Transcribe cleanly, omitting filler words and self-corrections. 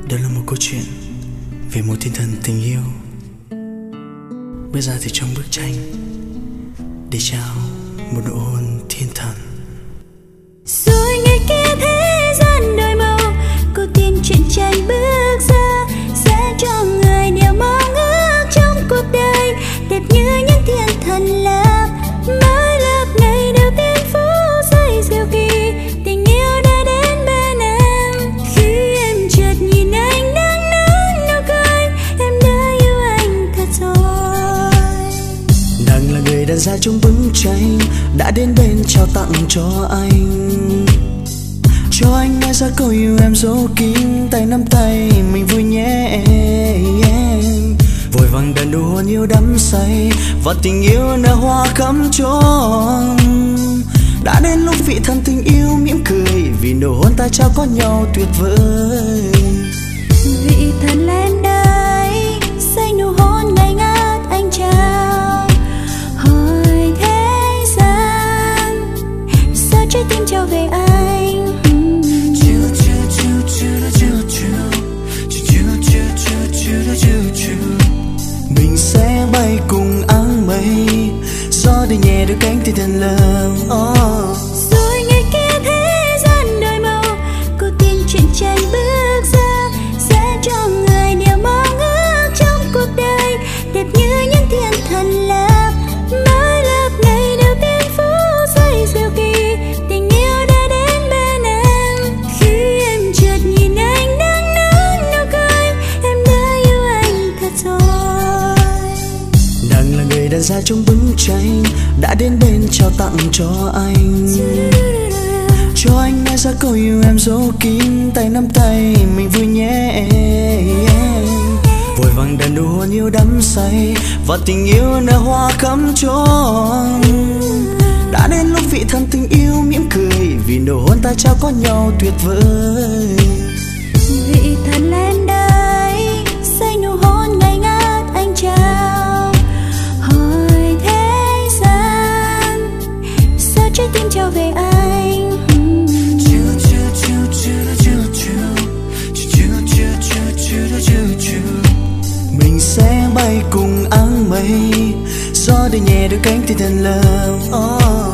Đó là một câu chuyện về một thiên thần tình yêu bước ra từ trong bức tranh để trao một nụ hôn thiên thần. Rồi ngày kia thế gian đổi màu, cô tiên truyện tranh bước ra sẽ cho người điều mong ước trong cuộc đời, đẹp như những thiên thần lập mới lớp ngày đầu tiên phút giây diệu kỳ, tình yêu đã đến bên em. Khi em chợt nhìn anh đang nở nụ cười, em đã yêu anh thật rồi. Nàng là người đặt ra trong bức tranh, đã đến bên trao tặng cho anh nói ra câu yêu em dấu kín, tay nắm tay mình vui nhé. Vội vàng đàn đùa yêu đắm say và tình yêu nở hoa khắp chốn. Đã đến lúc vị thần tình yêu mỉm cười vì nụ hôn ta trao có nhau tuyệt vời. Vị thần lên đây say nụ hôn ngây ngất anh trao, hỏi thế gian sao trái tim trao về anh. Mình sẽ bay cùng áng mây, gió để nhẹ đôi cánh thiên thần lâng. Rồi ngày kia thế gian đổi màu, cô tiên truyện tranh bước ra sẽ cho người điều mong ước trong cuộc đời, đẹp như những thiên thần lập mới lớp ngày đầu tiên phút giây diệu kỳ, tình yêu đã đến bên em. Khi em chợt nhìn anh đang nở nụ cười, em đã yêu anh thật rồi. Nàng là người đặt ra trong bức tranh, đã đến bên trao tặng cho anh nói ra câu yêu em dấu kín, tay nắm tay mình vui nhé. Vội vàng đàn đùa yêu đắm say và tình yêu nở hoa khắp chốn. Đã đến lúc vị thần tình yêu mỉm cười vì nụ hôn ta trao có nhau tuyệt vời. Vị thần lên đây say nụ hôn ngây ngất anh trao, hỏi thế gian sao trái tim trao về anh. Mình sẽ bay cùng áng mây, gió để nhẹ đôi cánh thiên thần lâng.